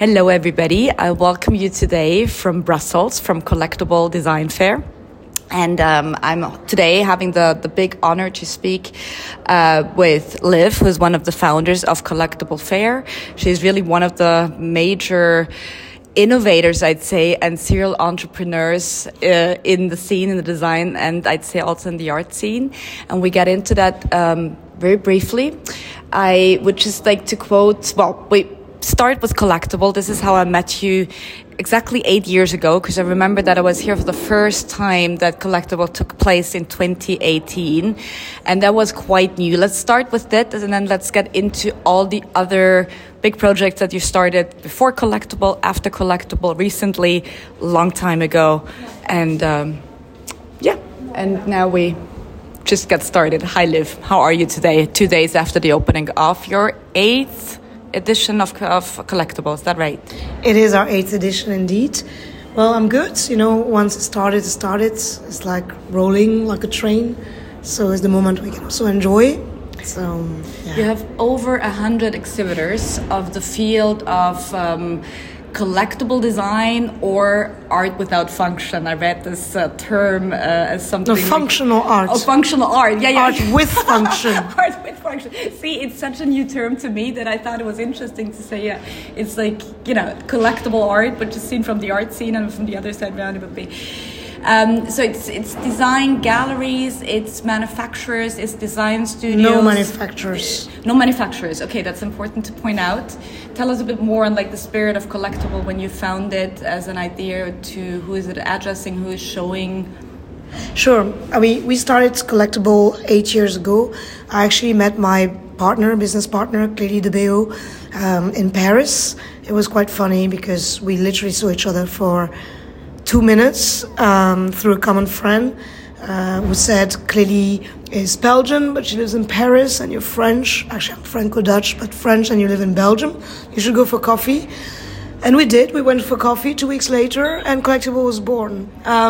Hello, everybody. I welcome you today from Brussels, from Collectible Design Fair. And I'm today having the big honor to speak with Liv, who's one of the founders of Collectible Fair. She's really one of the major innovators, I'd say, and serial entrepreneurs in the scene, in the design, and I'd say also in the art scene. And we get into that very briefly. I would just like to quote, we start with Collectible. This is how I met you exactly 8 years ago, because I remember that I was here for the first time that Collectible took place in 2018, and that was quite new. Let's start with that, and then let's get into all the other big projects that you started before Collectible, after Collectible, recently, long time ago, and and now we just get started. Hi, Liv. How are you today? 2 days after the opening of your 8th edition of Collectible, is that right? It is our 8th edition indeed. Well, I'm good. Once it started. It's like rolling like a train. So it's the moment we can also enjoy. So, yeah. You have over 100 exhibitors of the field of collectible design or art without function. I read this term as something... functional art. Oh, functional art. Yeah. Art with function. Art with function. See, it's such a new term to me that I thought it was interesting to say, it's like, collectible art, but just seen from the art scene, and from the other side around it would be... So it's design galleries, it's manufacturers, it's design studios. No manufacturers. No manufacturers. Okay, that's important to point out. Tell us a bit more on the spirit of Collectible when you found it as an idea to who is it addressing, who is showing. Sure. We started Collectible 8 years ago. I actually met my business partner, Clélie Debéo, in Paris. It was quite funny because we literally saw each other for 2 minutes through a common friend who said Clélie is Belgian, but she lives in Paris, and you're French. Actually, I'm Franco-Dutch, but French, and you live in Belgium. You should go for coffee. And we did. We went for coffee 2 weeks later, and Collectible was born.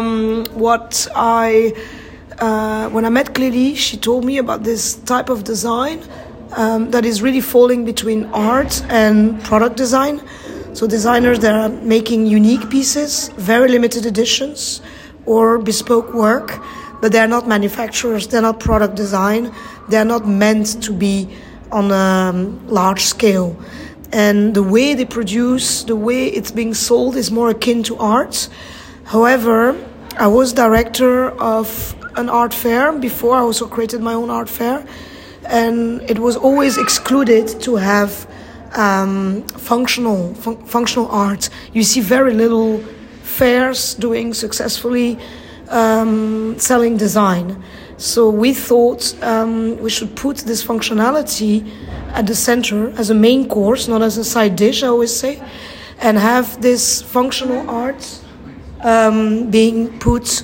When I met Clélie, she told me about this type of design that is really falling between art and product design. So designers that are making unique pieces, very limited editions, or bespoke work, but they're not manufacturers, they're not product design, they're not meant to be on a large scale. And the way they produce, the way it's being sold is more akin to art. However, I was director of an art fair before. I also created my own art fair, and it was always excluded to have functional art. You see very little fairs doing successfully selling design. So we thought we should put this functionality at the center as a main course, not as a side dish, I always say, and have this functional art being put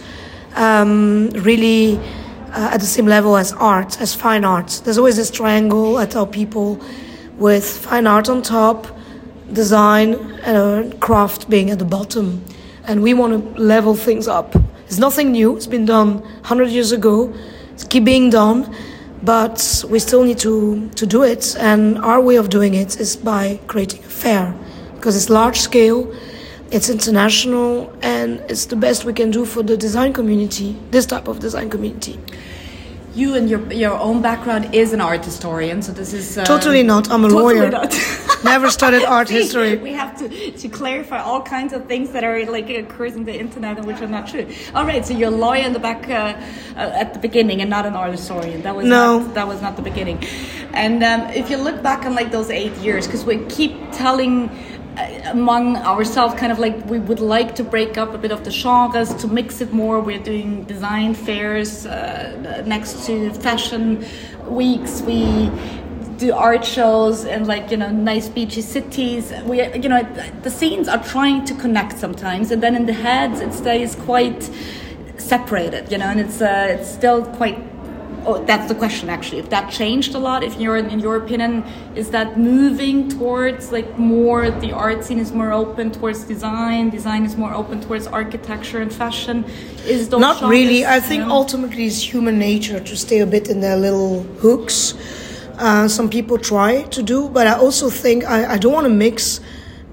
really at the same level as art, as fine art. There's always this triangle, I tell people, with fine art on top, design and craft being at the bottom. And we want to level things up. It's nothing new. It's been done 100 years ago. It's keep being done, but we still need to do it. And our way of doing it is by creating a fair, because it's large scale, it's international, and it's the best we can do for the design community, this type of design community. You and your own background is an art historian, so this is... Totally not. I'm a lawyer. Not. Never studied art history. We have to clarify all kinds of things that are occurs in the internet and which are not true. All right, so you're a lawyer in the back at the beginning and not an art historian. That was not the beginning. And if you look back on those 8 years, because we keep telling among ourselves we would like to break up a bit of the genres, to mix it more. We're doing design fairs next to fashion weeks. We do art shows and nice beachy cities. We the scenes are trying to connect sometimes, and then in the heads it stays quite separated, and it's still quite... Oh, that's the question, actually. If that changed a lot, in your opinion, is that moving towards more, the art scene is more open towards design is more open towards architecture and fashion? Is those not really. I think ultimately it's human nature to stay a bit in their little hooks. Some people try to do, but I also think I don't want to mix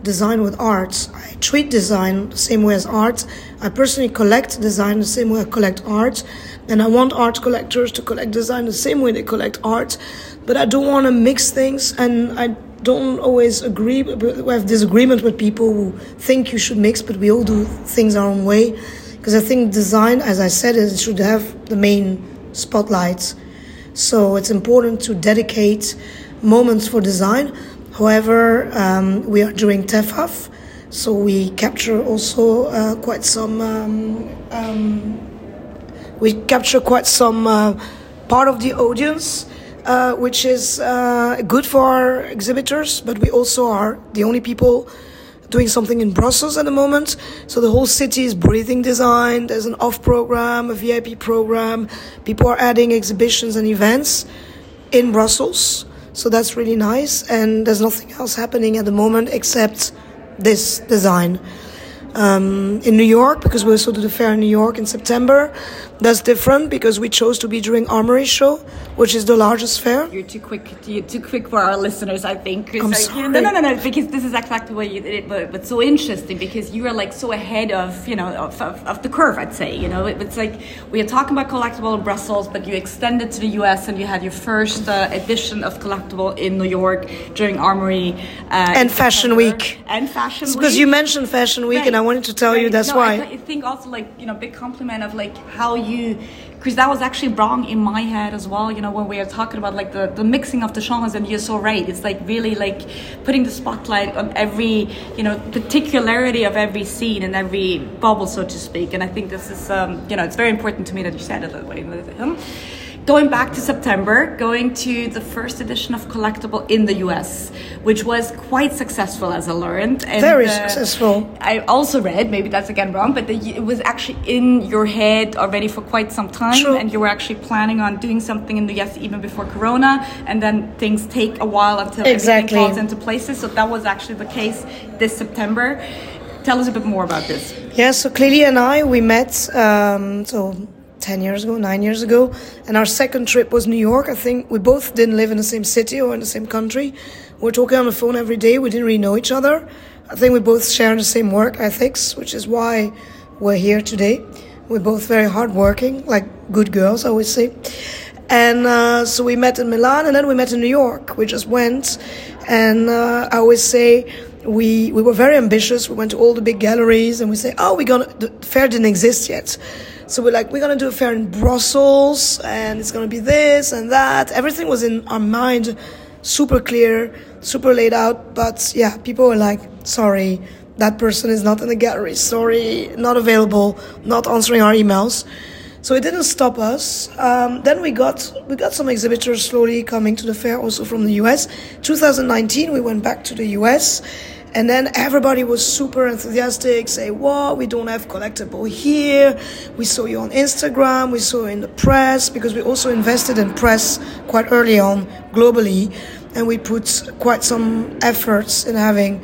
design with art. I treat design the same way as art. I personally collect design the same way I collect art. And I want art collectors to collect design the same way they collect art. But I don't want to mix things, and I don't always agree. We have disagreement with people who think you should mix, but we all do things our own way. Because I think design, as I said, it should have the main spotlight. So it's important to dedicate moments for design. However, we are doing TEFAF, so we capture also quite some part of the audience, which is good for our exhibitors, but we also are the only people doing something in Brussels at the moment. So the whole city is breathing design. There's an off program, a VIP program. People are adding exhibitions and events in Brussels. So that's really nice. And there's nothing else happening at the moment except this design. In New York, because we also do the fair in New York in September. That's different because we chose to be during Armory Show, which is the largest fair. You're too quick for our listeners, I think. I'm sorry. No, because this is exactly what you did, but so interesting because you are like so ahead of, of the curve, I'd say. It's like we are talking about Collectible in Brussels, but you extended to the US and you had your first edition of Collectible in New York during Armory. And Fashion Week. And Fashion Week. Because you mentioned Fashion Week, right. And I wanted to tell you that's why. I think also big compliment of how because that was actually wrong in my head as well, when we are talking about the mixing of the genres, and you're so right. It's really putting the spotlight on every, particularity of every scene and every bubble, so to speak. And I think this is, it's very important to me that you said it that way. Going back to September, going to the first edition of Collectible in the US, which was quite successful, as I learned. And, very successful. I also read, maybe that's again wrong, but it was actually in your head already for quite some time. True. And you were actually planning on doing something in the US even before Corona, and then things take a while until everything falls into places. So that was actually the case this September. Tell us a bit more about this. Yeah, so Clélie and I, we met, 9 years ago, and our second trip was New York. I think we both didn't live in the same city or in the same country. We were talking on the phone every day. We didn't really know each other. I think we both share the same work ethics, which is why we're here today. We're both very hardworking, like good girls, I would say. And so we met in Milan, and then we met in New York. We just went, and I always say we were very ambitious. We went to all the big galleries, and we say, the fair didn't exist yet. So we're going to do a fair in Brussels, and it's going to be this and that. Everything was in our mind, super clear, super laid out. But yeah, people were like, sorry, that person is not in the gallery. Sorry, not available, not answering our emails. So it didn't stop us. Then we got some exhibitors slowly coming to the fair, also from the US. 2019, we went back to the US. And then everybody was super enthusiastic, say, we don't have Collectible here. We saw you on Instagram. We saw you in the press, because we also invested in press quite early on globally. And we put quite some efforts in having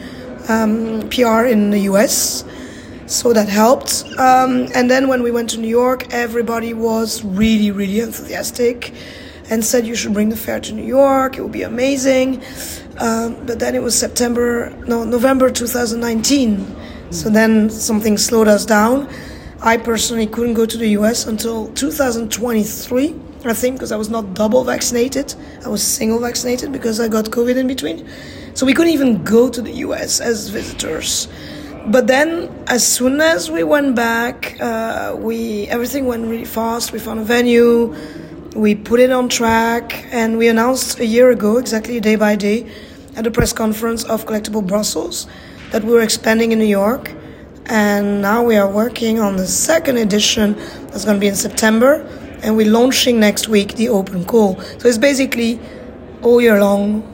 PR in the US. So that helped. And then when we went to New York, everybody was really, really enthusiastic and said you should bring the fair to New York. It would be amazing. But then it was November 2019. So then something slowed us down. I personally couldn't go to the US until 2023, I think, because I was not double vaccinated. I was single vaccinated because I got COVID in between. So we couldn't even go to the US as visitors. But then as soon as we went back, everything went really fast. We found a venue. We put it on track, and we announced a year ago, exactly day by day, at the press conference of Collectible Brussels, that we were expanding in New York. And now we are working on the second edition that's going to be in September, and we're launching next week the open call. So it's basically all year long,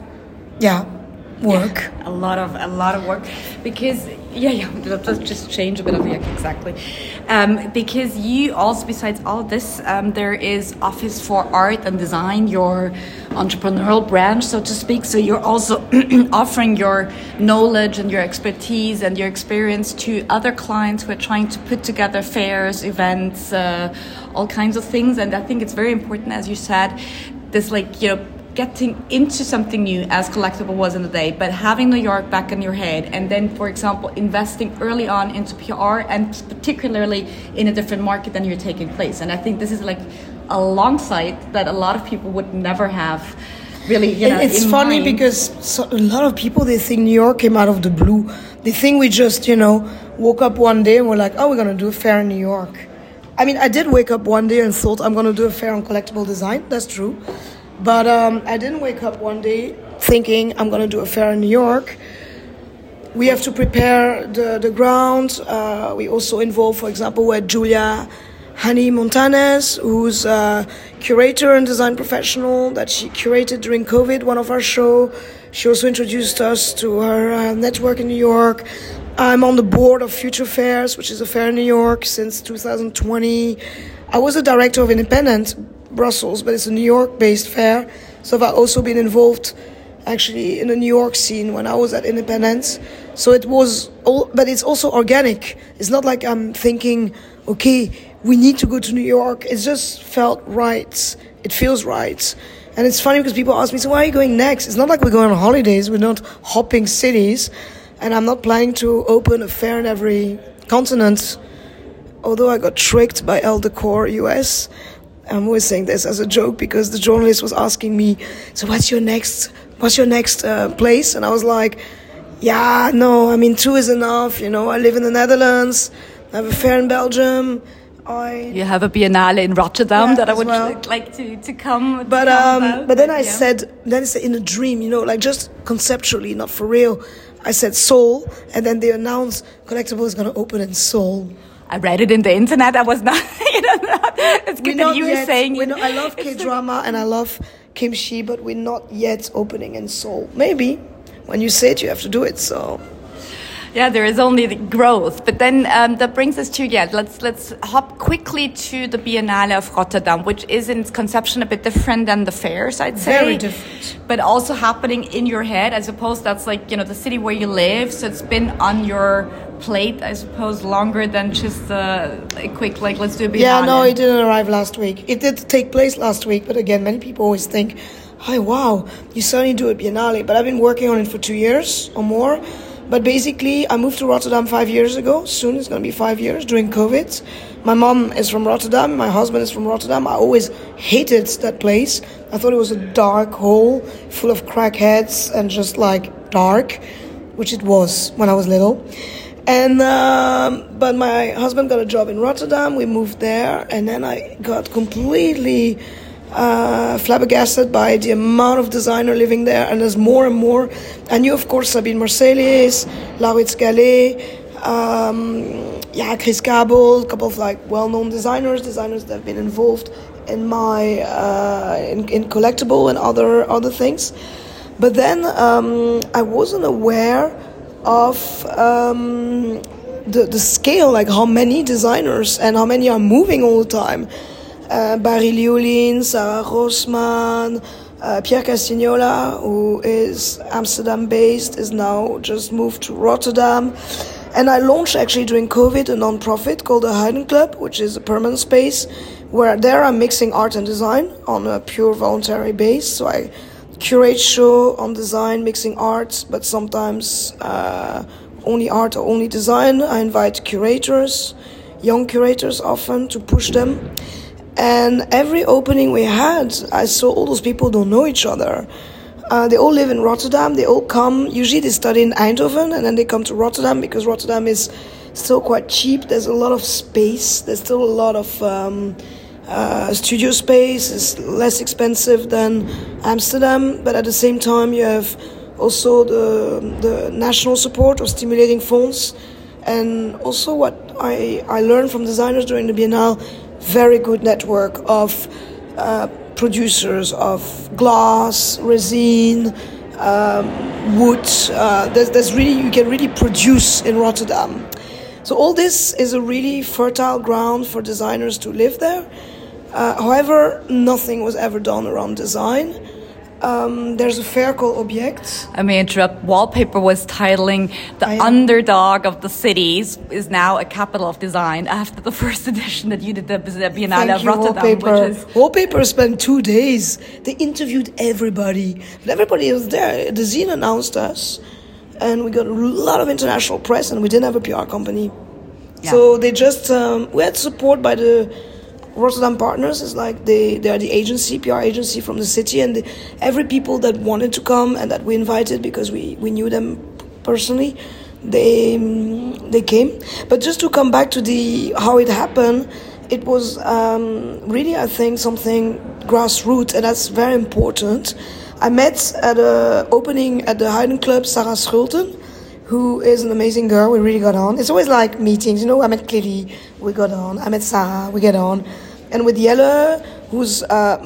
work. Yeah, a lot of work, because let's just change a bit of exactly. Because you also, besides all of this, there is Office for Art and Design, your entrepreneurial branch, so to speak. So you're also offering your knowledge and your expertise and your experience to other clients who are trying to put together fairs, events, all kinds of things. And I think it's very important, as you said, this getting into something new as Collectible was in the day, but having New York back in your head, and then, for example, investing early on into PR and particularly in a different market than you're taking place. And I think this is like a long sight that a lot of people would never have really, it's funny mind. Because a lot of people, they think New York came out of the blue. They think we just, woke up one day and we're like, oh, we're going to do a fair in New York. I mean, I did wake up one day and thought I'm going to do a fair on collectible design. That's true. But I didn't wake up one day thinking I'm going to do a fair in New York. We have to prepare the ground. We also involve, for example, with Julia Hani Montanes, who's a curator and design professional that she curated during COVID, one of our show. She also introduced us to her network in New York. I'm on the board of Future Fairs, which is a fair in New York since 2020. I was a director of Independent Brussels, but it's a New York-based fair. So I've also been involved actually in the New York scene when I was at Independence. So it was all, but it's also organic. It's not like I'm thinking, okay, we need to go to New York. It just felt right. It feels right. And it's funny because people ask me, so where are you going next? It's not like we're going on holidays. We're not hopping cities. And I'm not planning to open a fair in every continent. Although I got tricked by Elle Decor US. I'm always saying this as a joke because the journalist was asking me, so what's your next place? And I was like, yeah, no, I mean, 2 is enough. I live in the Netherlands. I have a fair in Belgium. You have a Biennale in Rotterdam that I would like to come. But then I said in a dream, like just conceptually, not for real. I said Seoul, and then they announced Collectible is going to open in Seoul. I read it in the internet. I was not, it's good that you were saying it. I love K-drama and I love kimchi, but we're not yet opening in Seoul. Maybe when you say it, you have to do it. So. Yeah, there is only the growth. But then that brings us to, let's hop quickly to the Biennale of Rotterdam, which is in its conception a bit different than the fairs, I'd say. Very different. But also happening in your head. I suppose that's like, the city where you live. So it's been on your plate, I suppose, longer than just a quick, let's do a Biennale. Yeah, no, it didn't arrive last week. It did take place last week. But again, many people always think, oh, wow, you suddenly do a Biennale. But I've been working on it for 2 years or more. But basically, I moved to Rotterdam 5 years ago. Soon it's going to be 5 years during COVID. My mom is from Rotterdam. My husband is from Rotterdam. I always hated that place. I thought it was a dark hole full of crackheads and just dark, which it was when I was little. And but my husband got a job in Rotterdam. We moved there, and then I got completely flabbergasted by the amount of designer living there, and there's more and more. I knew, of course, Sabine Marcelius, Laurits Gallet, Chris Kabel, a couple of well-known designers that have been involved in my in collectible and other things. But then I wasn't aware of the scale, how many designers and how many are moving all the time. Barry Liulin, Sarah Rosman, Pierre Castignola, who is Amsterdam-based, is now just moved to Rotterdam. And I launched actually during COVID a non-profit called the Haydn Club, which is a permanent space where there I'm mixing art and design on a pure voluntary base. So I curate show on design, mixing art, but sometimes only art or only design. I invite curators, young curators often, to push them. And every opening we had, I saw all those people don't know each other. They all live in Rotterdam. They all come. Usually they study in Eindhoven, and then they come to Rotterdam because Rotterdam is still quite cheap. There's a lot of space. There's still a lot of studio space. It's less expensive than Amsterdam, but at the same time you have also the national support of stimulating funds. And also what I learned from designers during the Biennale, very good network of producers of glass, resin, wood. There's really, you can really produce in Rotterdam. So all this is a really fertile ground for designers to live there. However, nothing was ever done around design. There's a fair called Object. I may interrupt. Wallpaper was titling the underdog of the cities is now a capital of design after the first edition that you did the Biennale of Rotterdam. Wallpaper spent 2 days. They interviewed everybody. And everybody was there. The zine announced us. And we got a lot of international press, and we didn't have a PR company. Yeah. So they just, we had support by the Rotterdam partners. It's like they are the agency, PR agency from the city, and every people that wanted to come and that we invited because we knew them personally, they came. But just to come back to how it happened, it was really, I think, something grassroots, and that's very important. I met at an opening at the Haydn Club Sarah Schulten, who is an amazing girl. We really got on. It's always like meetings, I met Clélie, we got on. I met Sarah, we get on. And with Jelle, who's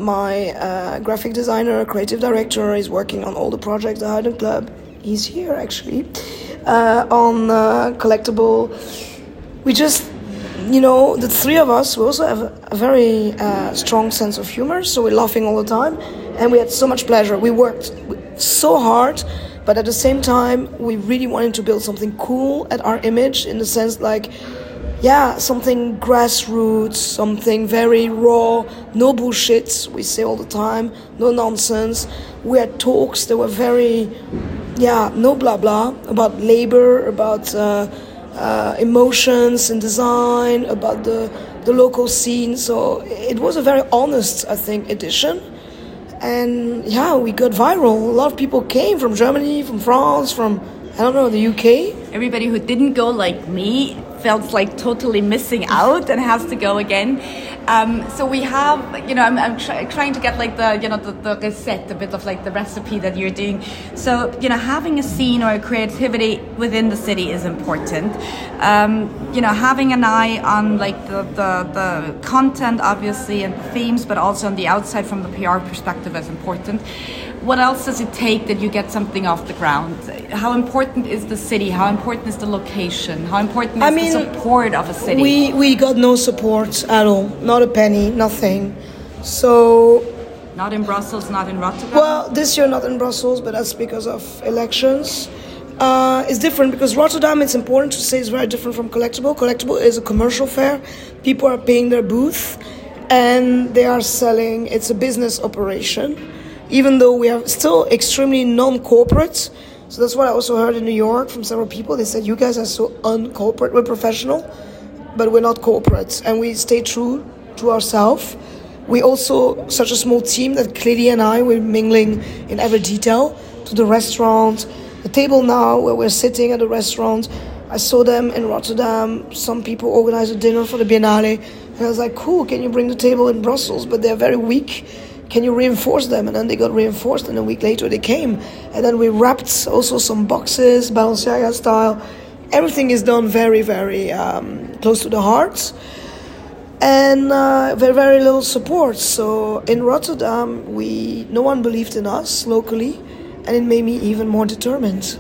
my graphic designer, creative director, is working on all the projects at the Haydn Club. He's here, actually, on Collectible. We just, the three of us, we also have a very strong sense of humor, so we're laughing all the time. And we had so much pleasure. We worked so hard, but at the same time, we really wanted to build something cool at our image, in the sense something grassroots, something very raw, no bullshit, we say all the time, no nonsense. We had talks that were very, no blah blah, about labor, about emotions and design, about the local scene. So it was a very honest, I think, edition. And we got viral. A lot of people came from Germany, from France, from, the UK. Everybody who didn't go, like me, felt like totally missing out and has to go again. So we have, I'm trying to get like the recette, a bit of like the recipe that you're doing. So, having a scene or a creativity within the city is important. Having an eye on like the content, obviously, and the themes, but also on the outside from the PR perspective is important. What else does it take that you get something off the ground? How important is the city? How important is the location? How important is the support of a city? We got no support at all. Not a penny, nothing. So... Not in Brussels, not in Rotterdam? Well, this year not in Brussels, but that's because of elections. It's different because Rotterdam, it's important to say, is very different from Collectible. Collectible is a commercial fair. People are paying their booth and they are selling. It's a business operation. Even though we are still extremely non-corporate. So that's what I also heard in New York from several people. They said, you guys are so uncorporate. We're professional, but we're not corporate. And we stay true to ourselves. We also, such a small team that Clélie and I, we're mingling in every detail. To the restaurant, the table now where we're sitting at the restaurant. I saw them in Rotterdam. Some people organized a dinner for the Biennale. And I was like, cool, can you bring the table in Brussels? But they're very weak. Can you reinforce them? And then they got reinforced, and a week later they came. And then we wrapped also some boxes, Balenciaga style. Everything is done very, very close to the heart. And very, very little support. So in Rotterdam, no one believed in us locally, and it made me even more determined.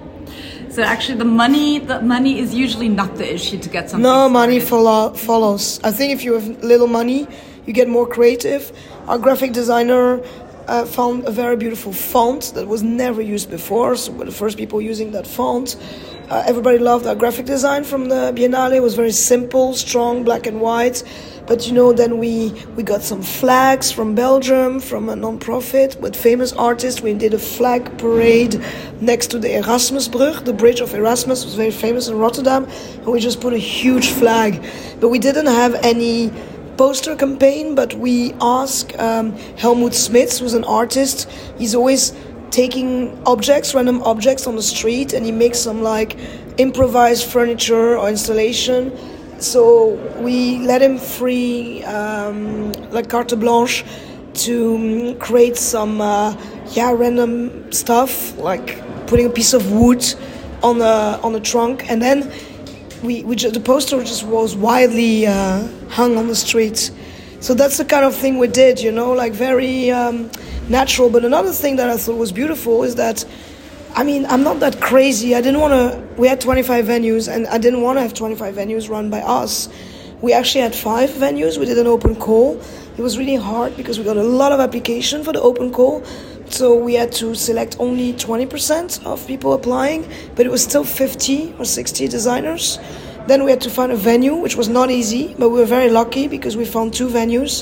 So actually the money is usually not the issue to get something No, money follows. I think if you have little money, you get more creative. Our graphic designer found a very beautiful font that was never used before. So we're the first people using that font. Everybody loved our graphic design from the Biennale. It was very simple, strong, black and white. But then we got some flags from Belgium, from a non-profit with famous artists. We did a flag parade next to the Erasmusbrug. The bridge of Erasmus was very famous in Rotterdam. And we just put a huge flag. But we didn't have any poster campaign, but we asked Helmut Smits, who's an artist. He's always taking random objects on the street, and he makes some like improvised furniture or installation. So we let him free, like carte blanche, to create some random stuff, like putting a piece of wood on the trunk, and then the poster just was widely hung on the street. So that's the kind of thing we did, like very natural. But another thing that I thought was beautiful is that, I'm not that crazy. We had 25 venues, and I didn't want to have 25 venues run by us. We actually had 5 venues. We did an open call. It was really hard because we got a lot of application for the open call. So we had to select only 20% of people applying, but it was still 50 or 60 designers. Then we had to find a venue, which was not easy, but we were very lucky because we found three venues,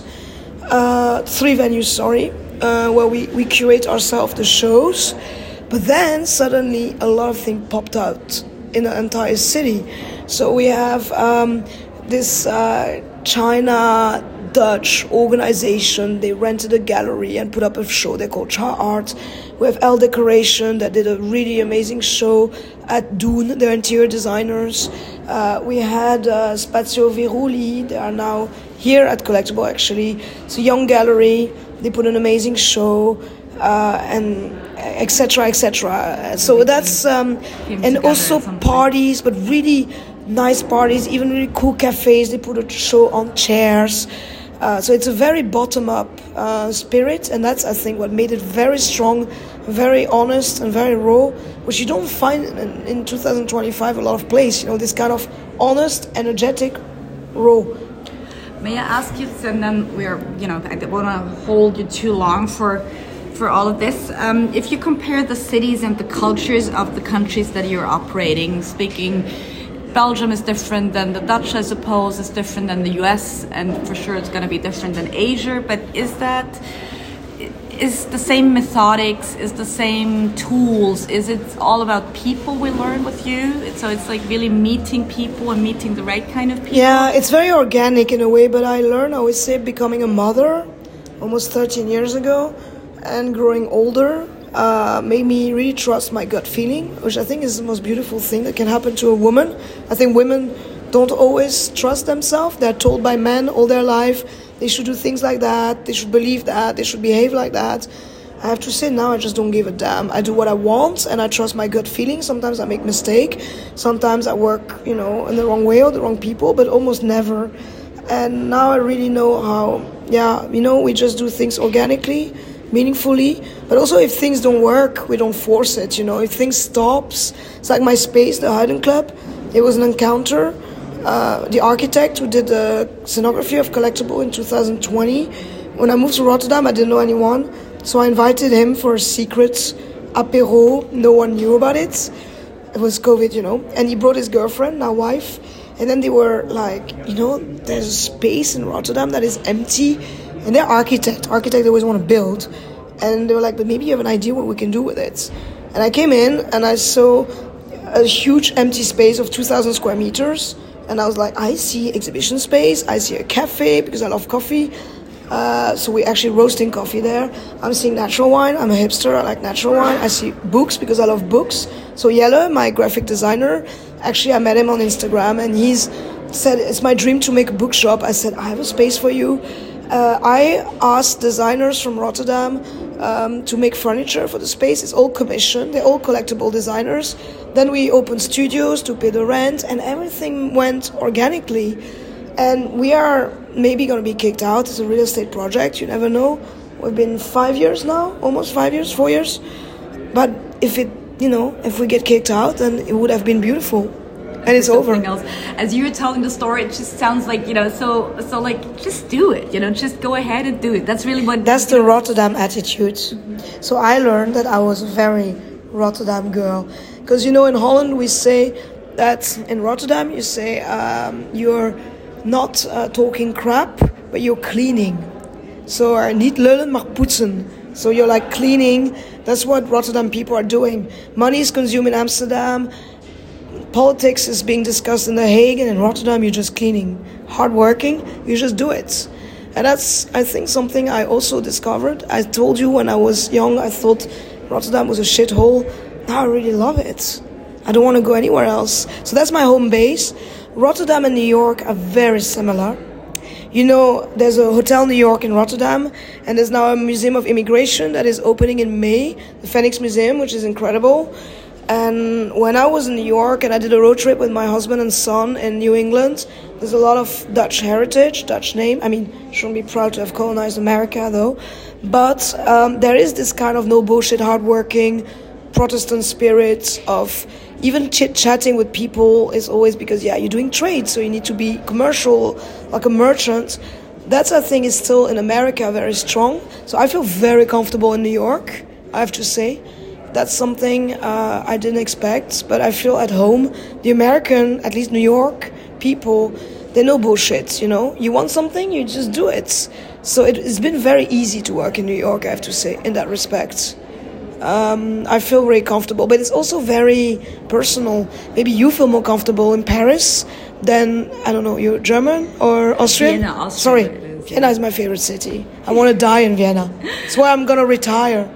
where we curate ourselves the shows. But then suddenly a lot of things popped out in the entire city. So we have this China-Dutch organization. They rented a gallery and put up a show they call Cha Art. We have L Decoration that did a really amazing show at Dune. They're interior designers. We had Spazio Viruli. They are now here at Collectible, actually. It's a young gallery. They put an amazing show, and etc. etc. So that's and also parties, but really nice parties, even really cool cafes. They put a show on chairs. So it's a very bottom-up spirit, and that's, I think, what made it very strong, very honest, and very raw, which you don't find in 2025 a lot of places. You know, this kind of honest, energetic, raw. May I ask you, and then I don't want to hold you too long for all of this. If you compare the cities and the cultures of the countries that you're operating, speaking, Belgium is different than the Dutch, I suppose, is different than the US, and for sure it's going to be different than Asia, but is the same methodics, is the same tools, is it all about people we learn with you? So it's like really meeting people and meeting the right kind of people? Yeah, it's very organic in a way, but I learned, I would say, becoming a mother almost 13 years ago, and growing older made me really trust my gut feeling, which I think is the most beautiful thing that can happen to a woman. I think women don't always trust themselves. They're told by men all their life they should do things like that, they should believe that, they should behave like that. I have to say now I just don't give a damn. I do what I want and I trust my gut feeling. Sometimes I make mistake. Sometimes I work, in the wrong way or the wrong people, but almost never. And now I really know how, we just do things organically, meaningfully, but also if things don't work, we don't force it. If things stops, it's like my space, the Hidden Club. It was an encounter. The architect who did the scenography of Collectible in 2020. When I moved to Rotterdam, I didn't know anyone, so I invited him for a secret apéro. No one knew about it. It was COVID, and he brought his girlfriend, now wife, and then they were like, there's a space in Rotterdam that is empty. And they're architect they always want to build. And they were like, but maybe you have an idea what we can do with it. And I came in and I saw a huge empty space of 2,000 square meters. And I was like, I see exhibition space, I see a cafe because I love coffee. So we're actually roasting coffee there. I'm seeing natural wine. I'm a hipster, I like natural wine. I see books because I love books. So Jelle, my graphic designer, actually I met him on Instagram and he's said, it's my dream to make a bookshop. I said, I have a space for you. I asked designers from Rotterdam to make furniture for the space. It's all commission. They're all Collectible designers. Then we opened studios to pay the rent, and everything went organically. And we are maybe going to be kicked out. It's a real estate project. You never know. We've been 5 years now, almost 5 years, 4 years. But if we get kicked out, then it would have been beautiful. And it's over. Else. As you were telling the story, it just sounds like, so like, just do it, just go ahead and do it. That's really what... That's the Rotterdam attitude. Mm-hmm. So I learned that I was a very Rotterdam girl. Because, in Holland we say that in Rotterdam you say you're not talking crap, but you're cleaning. So niet lullen, maar poetsen. So you're like cleaning. That's what Rotterdam people are doing. Money is consumed in Amsterdam. Politics is being discussed in The Hague, and in Rotterdam you're just cleaning. Hardworking, you just do it. And that's, I think, something I also discovered. I told you when I was young, I thought Rotterdam was a shithole. Now I really love it. I don't want to go anywhere else. So that's my home base. Rotterdam and New York are very similar. There's a Hotel New York in Rotterdam, and there's now a Museum of Immigration that is opening in May, the Phoenix Museum, which is incredible. And when I was in New York and I did a road trip with my husband and son in New England, there's a lot of Dutch heritage, Dutch name. I mean, shouldn't be proud to have colonized America, though. But there is this kind of no bullshit, hardworking Protestant spirit of even chit-chatting with people is always because, you're doing trade, so you need to be commercial, like a merchant. That's, I think, is still in America very strong. So I feel very comfortable in New York. I have to say. That's something I didn't expect, but I feel at home. The American, at least New York people, they know bullshit, you know? You want something, you just do it. So it's been very easy to work in New York, I have to say, in that respect. I feel very comfortable, but it's also very personal. Maybe you feel more comfortable in Paris than, I don't know, you're German or Austrian? Vienna, Austria. Sorry, Vienna is my favorite city. I want to die in Vienna. It's where I'm going to retire.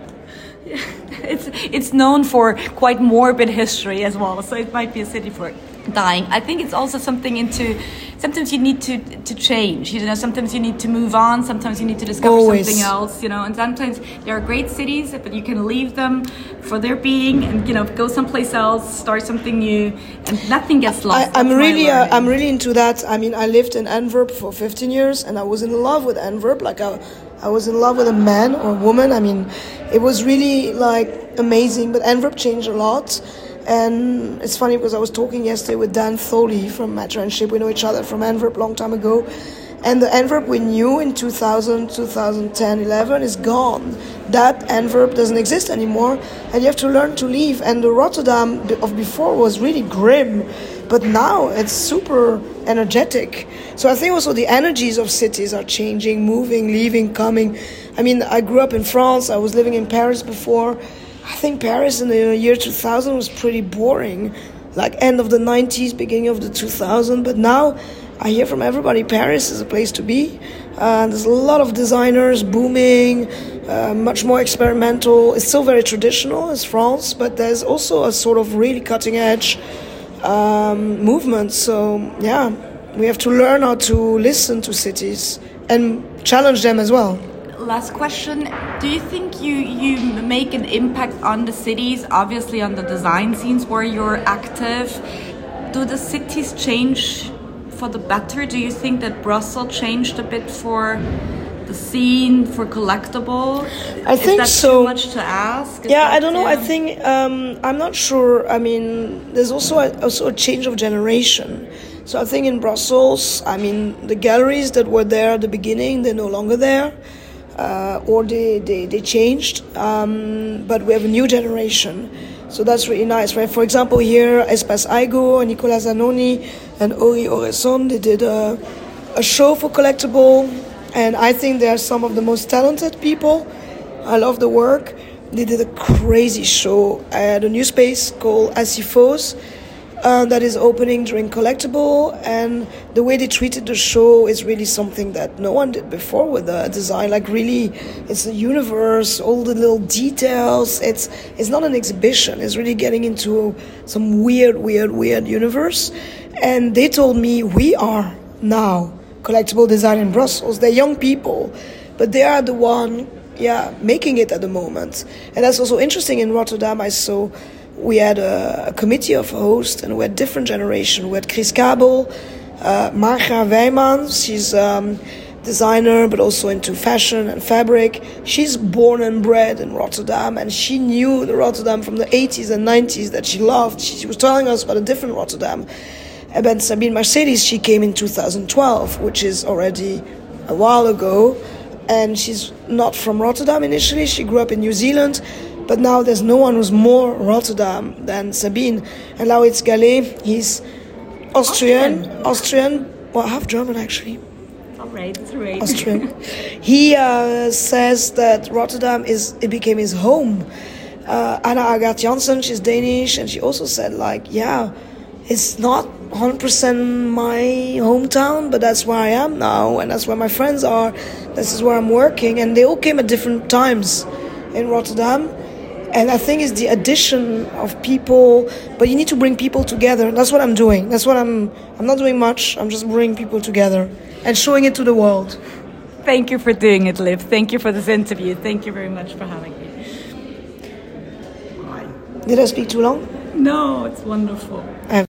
It's known for quite morbid history as well, so it might be a city for dying. I think it's also sometimes you need to change, you know, sometimes you need to move on, sometimes you need to discover something else, you know, and sometimes there are great cities, but you can leave them for their being and, you know, go someplace else, start something new, and nothing gets lost. I'm really into that. I mean, I lived in Antwerp for 15 years and I was in love with Antwerp, like I was in love with a man or a woman. I mean, it was really like amazing, but Antwerp changed a lot. And it's funny because I was talking yesterday with Dan Foley from Matter and Shape. We know each other from Antwerp a long time ago. And the Antwerp we knew in 2000, 2010, 11 is gone. That Antwerp doesn't exist anymore. And you have to learn to leave. And the Rotterdam of before was really grim. But now it's super energetic. So I think also the energies of cities are changing, moving, leaving, coming. I mean, I grew up in France. I was living in Paris before. I think Paris in the year 2000 was pretty boring, like end of the 90s, beginning of the 2000s. But now I hear from everybody Paris is a place to be. There's a lot of designers booming, much more experimental. It's still very traditional as France, but there's also a sort of really cutting edge movement. So yeah, we have to learn how to listen to cities and challenge them as well. Last question. Do you think you make an impact on the cities, obviously on the design scenes where you're active? Do the cities change for the better? Do you think that Brussels changed a bit for the scene, for collectible? I think Is that so. Too much to ask? I don't know. I think I'm not sure. I mean, there's also a change of generation. So I think in Brussels, I mean, the galleries that were there at the beginning, they're no longer there. Or they changed, but we have a new generation, so that's really nice, right? For example, here Espace Aigo, Nicola Zanoni and Ori Oreson, they did a show for collectible, and I think they are some of the most talented people. I love the work. They did a crazy show at a new space called Asifos, that is opening during collectible, and the way they treated the show is really something that no one did before with the design. Like really, it's a universe, all the little details. It's not an exhibition. It's really getting into some weird universe. And they told me we are now collectible design in Brussels. They're young people, but they are the one, making it at the moment. And that's also interesting. In Rotterdam, I saw. We had a committee of hosts, and we had different generation. We had Chris Kabel, Marga Wijman. She's designer, but also into fashion and fabric. She's born and bred in Rotterdam, and she knew the Rotterdam from the 80s and 90s that she loved. She was telling us about a different Rotterdam. And then Sabine Mercedes, she came in 2012, which is already a while ago. And she's not from Rotterdam initially. She grew up in New Zealand. But now there's no one who's more Rotterdam than Sabine. And Lauritz Gallet, he's Austrian, well, half German actually. All right, it's right. Austrian. He says that Rotterdam became his home. Anna Agathe Janssen, she's Danish, and she also said it's not 100% my hometown, but that's where I am now, and that's where my friends are. This is where I'm working, and they all came at different times in Rotterdam. And I think it's the addition of people, but you need to bring people together. That's what I'm doing. I'm not doing much. I'm just bringing people together and showing it to the world. Thank you for doing it, Liv. Thank you for this interview. Thank you very much for having me. Did I speak too long? No, it's wonderful.